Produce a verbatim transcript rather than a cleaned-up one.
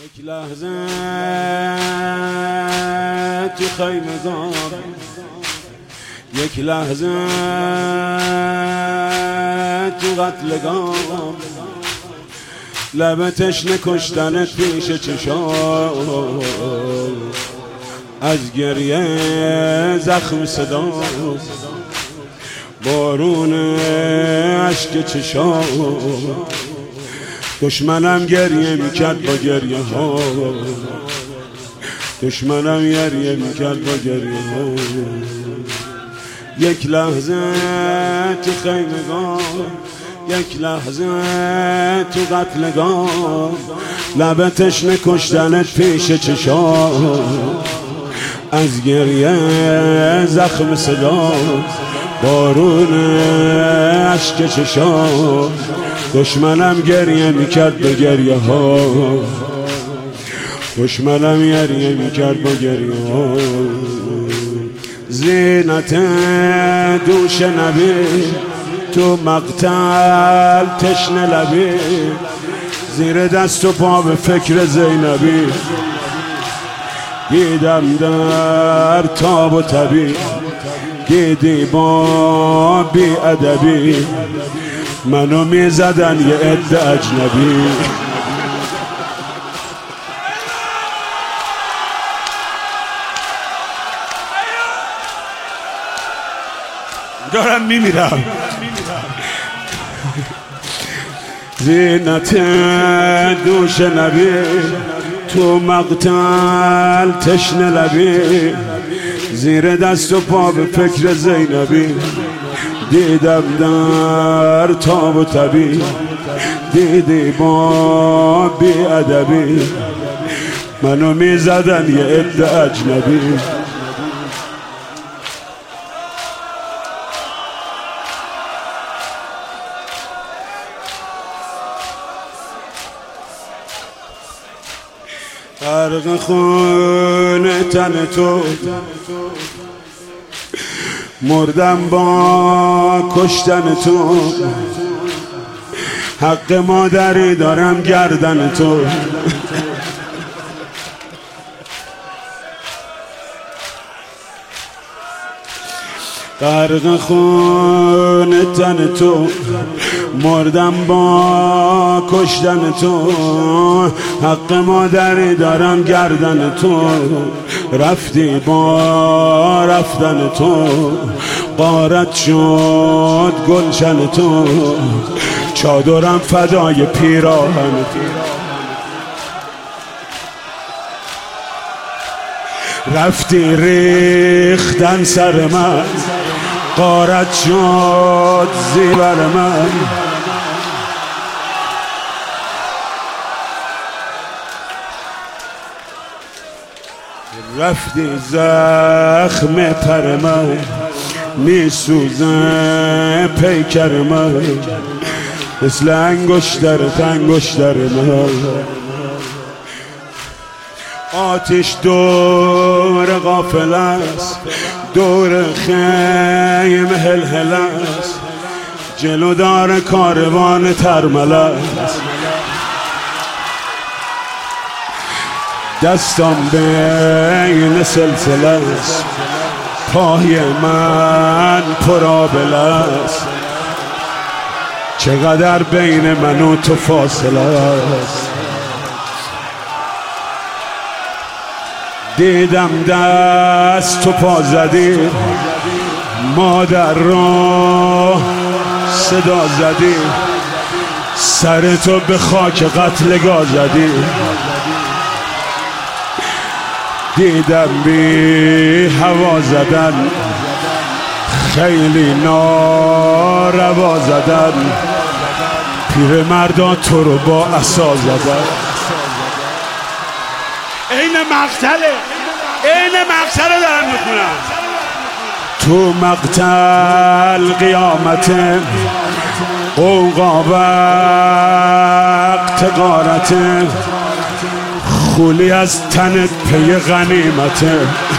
یک لحظه تو خیمگاه، یک لحظه تو قتلگاه، لب تشنه کشتنت پیش چشام، از گریه زخم صدا، بارون اشک چشام، دشمنم گریه میکرد با گریه ها، دشمنم گریه میکرد با گریه ها. یک لحظه تو خیمگاه، یک لحظه تو قتلگاه، لب تشنه کشتنت پیش چشام، از گریه زخم صدا، بارون اشک چشام، دشمنم گریه میکرد با گریه ها، دشمنم گریه میکرد با گریه ها. زینت دوش نبی تو مقتل تشنه لبی، زیر دست و پا به فکر زینبی، دیدم در تاب و تبی، دیدی با بی ادبی، منو میزدن یه عده اجنبی. دارم میمیرم. زینت دوش نبی تو مقتل تشنه لبی، زیر دست و پا به فکر زینبی، دیدم در تاب و تبی، دیدی با بی ادبی، منو میزدن یه عده اجنبی. غرق خون تن تو مردم با کشتن تو، حق مادری دارم گردن تو. غرق خون تن تو مردم با کشتن تو، حق مادری دارم گردن تو. رفتی با رفتن تو، غارت شد گلشن تو، چادرم فدای پیراهن تو. رفتی ریختن سر من، غارت شد زیور من. رفتی زخم پر من، میسوزه پیکر من، مثل انگشترت انگشتر من. آتش دور غافل است، دور خیم هل هل است، جلو دار کاروان ترمل است. دستم بین سلسله است، پای من پرآبله است، چقدر بین من و تو فاصله است. دیدم دست تو پا زدی، مادر رو صدا زدی، سر تو به خاک قتلگاه زدی. دیدم بی هوا زدن، خیلی ناروا زدن، پیر مردا تو رو با عصا زدن. این مقتله، این مقتله دارم میخونم. تو مقتل قیامته، قوقا وقت غارته، خولی از تنت پی غنیمته.